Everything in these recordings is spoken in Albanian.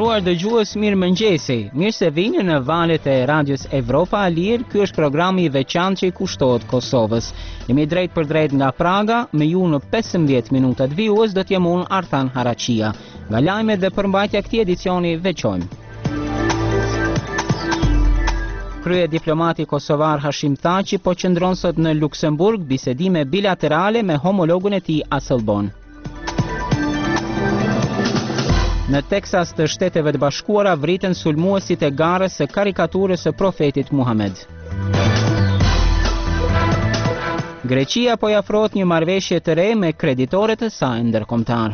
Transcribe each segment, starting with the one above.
nderuar dëgjues, mirëmëngjesi. Mirë se vini në valët e Radios Evropa e Lirë. Ky është programi i veçantë që i kushtohet Kosovës. Jemi drejt për drejt nga Praga, me ju në 15 minutat vijues do të jem unë Artan Harachia. Nga lajmet dhe përmbajtja këtij edicioni veçojmë. Krye diplomati kosovar Hashim Thaçi po qëndron sot në Luksemburg bisedime bilaterale me homologun e tij Asselborn. Në Teksas të Shteteve të Bashkuara vriten sulmuesit e garës së karikaturës së profetit Muhammed. Greqia po i afrohet një marrëveshje të re me kreditorët e saj ndërkombëtar.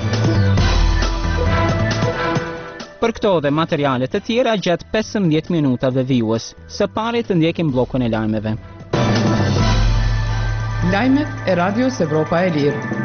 Për këto dhe materiale të tjera gjatë 15 minutave vijues. Së pari të ndjekim bllokun e lajmeve. Lajmet e Radios Evropa e Lirë.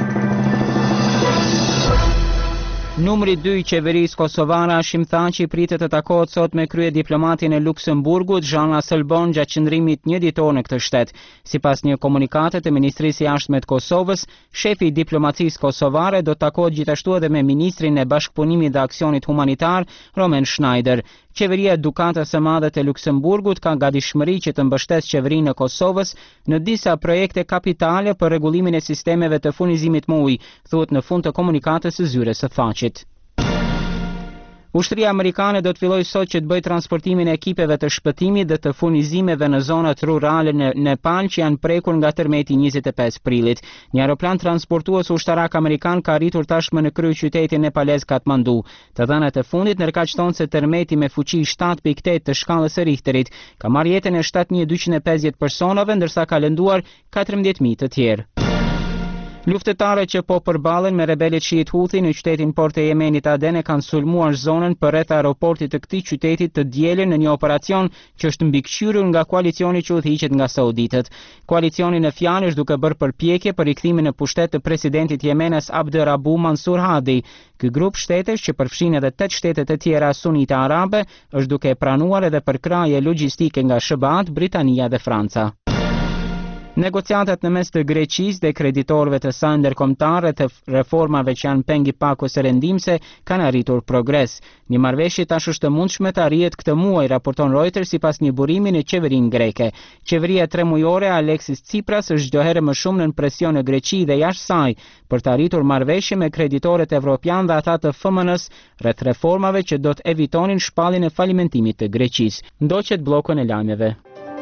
Numri 2 i qeverisë kosovare Hashim Thaçi pritet të takohet sot me krye diplomatin e Luksemburgut Jean Asselborn gjatë qëndrimit një ditor në këtë shtet. Sipas një komunikate të Ministrisë së Jashtme të Kosovës, shefi i diplomacisë kosovare do të takohet gjithashtu edhe me ministrin e Bashkëpunimit dhe Aksionit Humanitar Roman Schneider. Qeveria e Dukatës së Madhe të Luksemburgut ka gatishmëri që të mbështesë qeverinë e Kosovës në disa projekte kapitale për rregullimin e sistemeve të furnizimit me ujë, thuhet në fund të komunikatës së zyres së Thaçit. Ushtria amerikane do të fillojë sot që të bëjë transportimin e ekipeve të shpëtimit dhe të furnizimeve në zonat rurale në Nepal që janë prekur nga tërmeti 25 prillit. Një aeroplan transportues ushtarak amerikan ka arritur tashmë në kryeqytetin nepalez Katmandu. Të dhënat e fundit ndërkaqëton se tërmeti me fuqi 7.8 të shkallës së Richterit ka marrë jetën e 7250 personave, ndërsa ka lënduar 14000 të tjerë. Luftëtarët që po përballen me rebelët shiit Houthi në qytetin port të Yemenit Aden e kanë sulmuar zonën përreth aeroportit të këtij qyteti të dielën në një operacion që është mbikëqyrur nga koalicioni që udhëhiqet nga sauditët. Koalicioni në fjalë është duke bërë përpjekje për rikthimin në pushtet të presidentit Yemenes Abderabu Mansur Hadi. Ky grup shtetesh që përfshin edhe 8 shtete të tjera sunite arabe është duke pranuar edhe përkrahje logjistike nga SBA, Britania dhe Franca. Negociatat në mes të Greqisë dhe kreditorëve të saj ndërkombëtar të reformave që janë pengi pakos së rendimse kanë arritur progres. Një marrëveshje tash është e mundshme të arrihet këtë muaj, raporton Reuters sipas një burimi në qeverinë greke. Qeveria 3 mujore Alexis Tsipras është çdo herë më shumë në presion në Greqi dhe jashtë saj për të arritur marrëveshje me kreditorët evropian dhe ata të FMN-s rreth reformave që do të evitonin shpalljen e falimentimit të Greqisë. Ndoqet bllokun e lajmeve.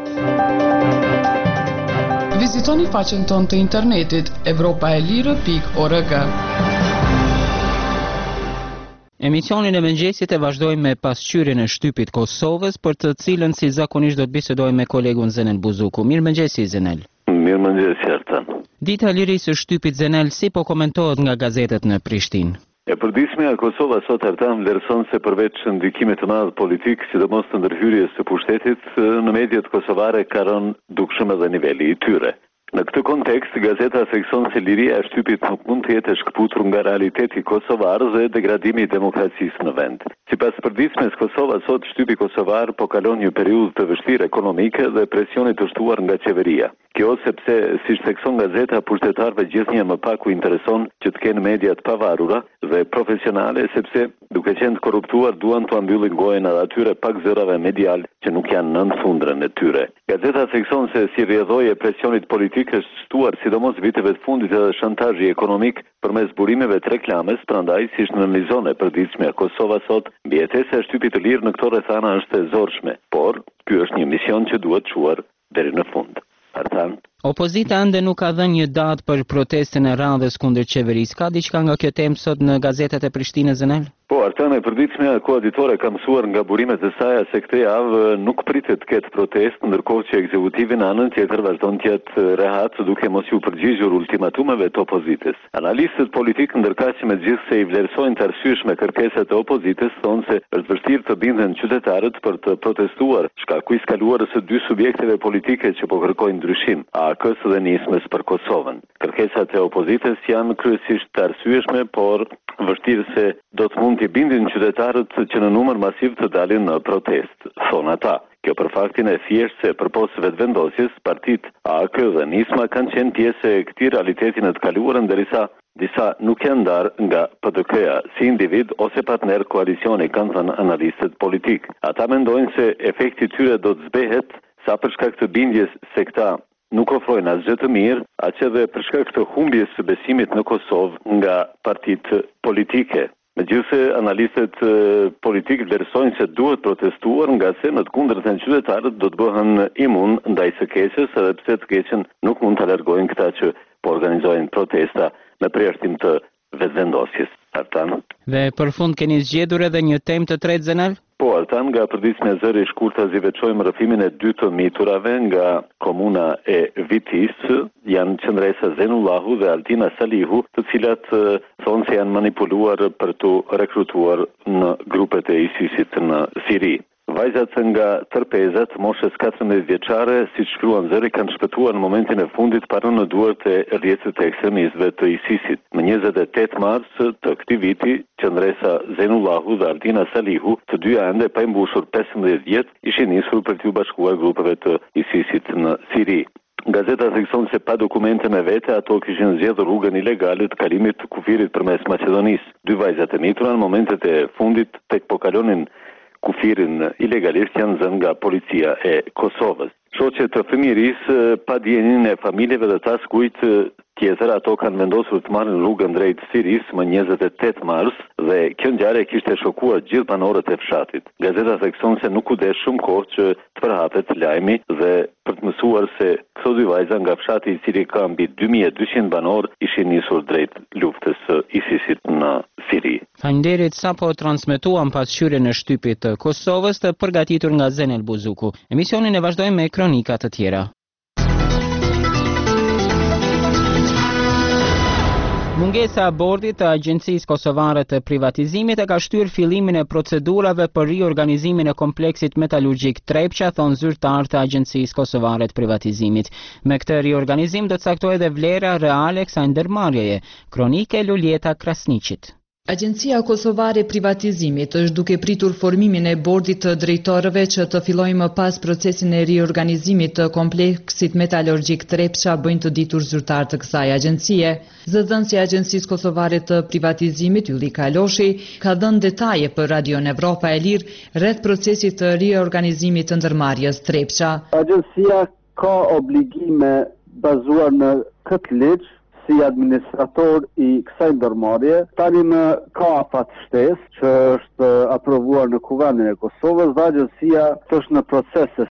Vizitoni faqen tonë të internetit evropaelire.org. Emisionin e mëngjesit e vazhdojmë me pasqyrjen e shtypit Kosovës, për të cilën si zakonisht do të bisedojmë me kolegun Zenel Buzuku. Mirëmëngjesi Zenel. Mirëmëngjesi Artan. Dita e lirisë së shtypit Zenel si po komentohet nga gazetet në Prishtinë? E përditshmja e Kosova sot Artan vlerëson se përveç ndikimit të madh politik, sidomos të ndërhyrjes së pushtetit, në mediat kosovare ka rënë dukshëm edhe niveli i tyre. Në këtë kontekst, gazeta thekson se liria e shtypit nuk mund të jetë e shkëputur nga realiteti kosovar dhe degradimi i demokracisë në vend. Sipas përditshmes Kosova sot, shtypi kosovar po kalon një periudhë të vështirë ekonomike dhe presionit të shtuar nga qeveria. Kjo sepse, siç thekson gazeta, pushtetarëve gjithnjë më pak u intereson që të kenë media të pavarura dhe profesionale, sepse duke qenë të korruptuar duan të ambyllin gojën atyre pak zërave medial që nuk janë nën fundrën e tyre. Gazeta thekson se si rrjedhoi e presionit politik është shtuar sidomos viteve të fundit edhe shantazhi ekonomik përmes burimeve të reklames, prandaj siç analizon e përditshmja Kosova sot, mbjetesa e shtypit të lirë në këto rrethana është e zorshme, por ky është një mision që duhet çuar deri në fund. Artan. Opozita ende nuk ka dhënë një datë për protestën e radhës kundër qeverisë. Ka diçka nga kjo temë sot në gazetat e Prishtinës, Zenel? Po, Artan, e përditshmja koaditore ka mësuar nga burimet e saj se këtë javë nuk pritet të ketë protestë, ndërkohë që ekzekutivi në anën tjetër vazhdon të jetë rehat duke mos u përgjigjur ultimatumeve të opozitës. Analistët politikë ndërkaq që megjithse i vlerësojnë të arsyeshme kërkesat e opozitës, thonë se është vështirë të binden qytetarët për të protestuar shkaku i skaluarës së dy subjekteve politike që po kërkojnë ndryshim, AK-s dhe nismës për Kosovën. Kërkesat e opozitës janë kryesisht të arsyeshme, por vështirë se do të mund t'i bindin qytetarët që në numër masiv të dalin në protest, thonë ata. Kjo për faktin e thjesht se përpos vetëvendosjes, partitë AK dhe Nisma kanë qenë pjesë e këtij realiteti në të kaluarën, ndërsa disa nuk janë ndarë nga PDK-ja si individ ose partner koalicioni, kanë thënë analistët politik. Ata mendojnë se efekti tyre do të zbehet sa për shkak të bindjes se këta nuk ofrojnë asgjë të mirë, aq edhe për shkak të humbjes së besimit në Kosovë nga partitë politike. Megjithëse analistët politikë vlerësojnë se duhet protestuar nga se në të kundërtën qytetarët do të bëhen imun ndaj së keqes, edhe pse të keqen nuk mund ta largojnë këta që po organizojnë protesta me përjashtim të vetëvendosjes. Artan. Dhe për fund keni zgjedhur edhe një temë të tretë, Zenal? Po, Artan, nga përditshmja e zëri i shkurtër veçojmë rrëfimin e 2 të miturave nga komuna e Vitis, janë Qendresa Zenullahu dhe Altina Salihu, të cilat thonë se janë manipuluar për të rekrutuar në grupet e ISIS-it në Siri. Vajzat nga Tërpezat, moshës 14 vjeçare, siç shkruan zëri, kanë shpëtuar në momentin e fundit para në duart e rrjetit të ekstremistëve të ISIS-it. Më 28 mars të këtij viti, Qendresa Zenullahu dhe Altina Salihu, të dyja ende pa mbushur 15 vjet, ishin nisur për t'u bashkuar grupeve të ISIS-it në Siri. Gazeta thekson se pa dokumente me vete, ato kishin zgjedhur rrugën ilegale të kalimit të kufirit përmes Maqedonisë. 2 vajzat e mitura në momentet e fundit tek po kalonin kufirin ilegalisht janë zënë nga policia e Kosovës. Shoqet të fëmijërisë pa dijenin e familjeve dhe tas kujt tjetër, ato kanë vendosur të marrin rrugën drejt Siris më 28 mars dhe kjo ngjarje kishte shokuar gjithë banorët e fshatit. Gazeta thekson se nuk u desh shumë kohë që të përhapet lajmi dhe për të mësuar se këto 2 vajza nga fshati i cili ka mbi 2200 banor ishin nisur drejt luftës së ISIS-it në Siri. Faleminderit, sapo transmetuam pasqyrjen e shtypit të Kosovës të përgatitur nga Zenel Buzuku. Emisionin e vazhdojmë me kronika të tjera. Mungesa e bordit të Agjencisë Kosovare të Privatizimit e ka shtyrë fillimin e procedurave për riorganizimin e kompleksit metalurgjik Trepça, thonë zyrtar të Agjencisë Kosovare të Privatizimit. Me këtë riorganizim do të caktohet edhe vlera reale e kësaj ndërmarrjeje. Kronike Luljeta Krasniqit. Agjencia Kosovare e Privatizimit është duke pritur formimin e bordit të drejtorëve që të fillojë më pas procesin e riorganizimit të kompleksit metalurgjik Trepça, bëjnë të ditur zyrtar të kësaj agjencie. Zëdhënësi i Agjencisë Kosovare të Privatizimit, Ylli Kaloshi, ka dhënë detaje për Radion Evropa e Lirë rreth procesit të riorganizimit të ndërmarrjes Trepça. Agjencia ka obligime bazuar në këtë ligj si administrator i kësaj ndërmarrje. Tani në ka afat shtesë që është aprovuar në Kuvendin e Kosovës dhe agjencia është në proces se